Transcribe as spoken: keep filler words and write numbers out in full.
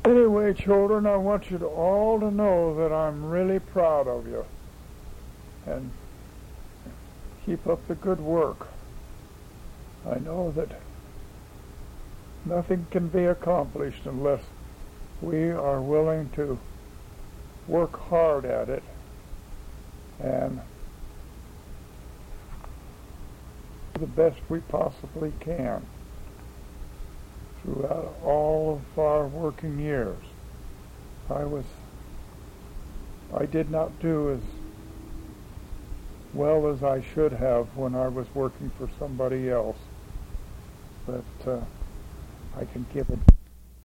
Anyway, children, I want you to all to know that I'm really proud of you. And keep up the good work. I know that nothing can be accomplished unless we are willing to work hard at it and do the best we possibly can throughout all of our working years. I was, I did not do as well as I should have when I was working for somebody else, but uh, I can give it